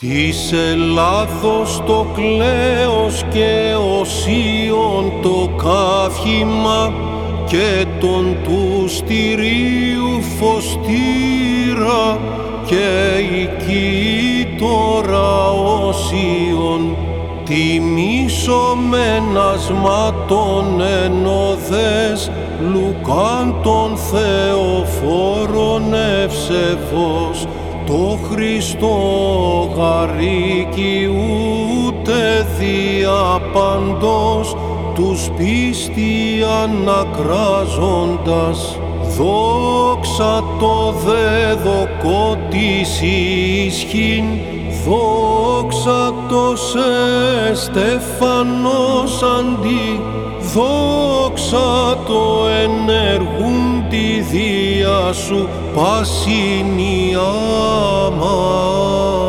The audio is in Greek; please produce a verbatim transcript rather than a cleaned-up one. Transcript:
Της Ελλάδος το κλέος και οσίων το καύχημα και τον του στηρίου φωστήρα και εκεί τώρα οσίων τιμήσομενασμάτων ενωδές Λουκάν τον Θεοφόρον ευσεβώς το Χριστό γαρίκι ούτε διαπαντός τους πίστη ανακράζοντας δόξα το δέδοκο της ισχύν δόξα το σε Στεφανός αντί δόξα το ενεργούν τη δία σου πασινή άμα.